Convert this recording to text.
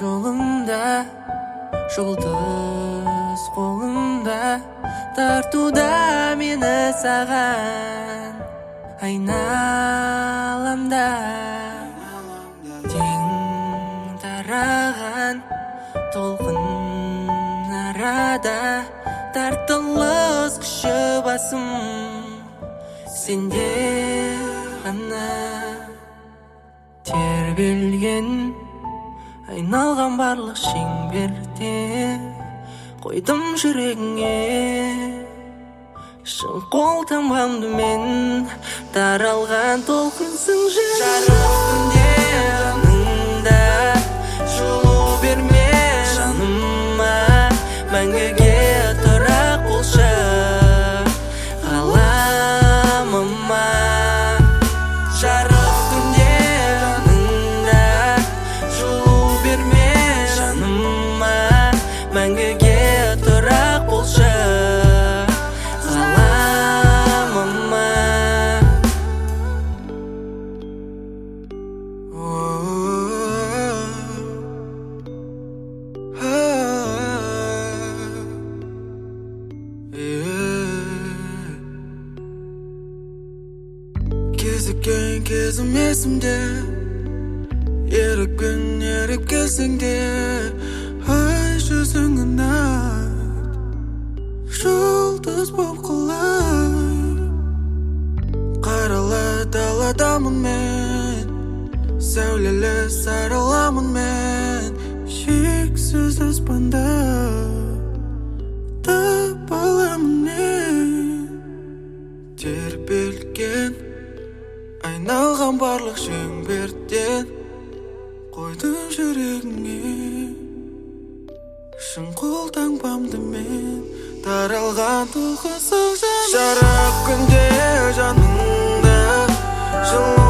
жолында, жұлдыз қолында, тартуда мені саған айналамда. Тең тараған толқын арада, тартылыс күші басым сенде ғана. Тербелген айналған барлық шеңберде қойдым жүрегіңе шын қолтаңбамды мен. Таралған толқынсың жарық түнде жаныңда, жылу берме жаныма, мәңгіге тұрақ болшы ғаламыма. Жарық түнде жаныңда, жылу берме жаныма, мәңгіге тұрақ болшы ғаламыма. Кезіккен кезім есімде, ерікпен еріп келсең де, ай жүзіңнен ат жұлдыз боп қалай. Қаралы даладамын мен, сәулелі сарыламын мен, шексіз аспанда табаламын мен. Тербелген айналған барлық шеңберден қойдым жүрегіңе шын қолтаңбамды мен. Таралған толқынсың жарық күнде жаныңда, жылу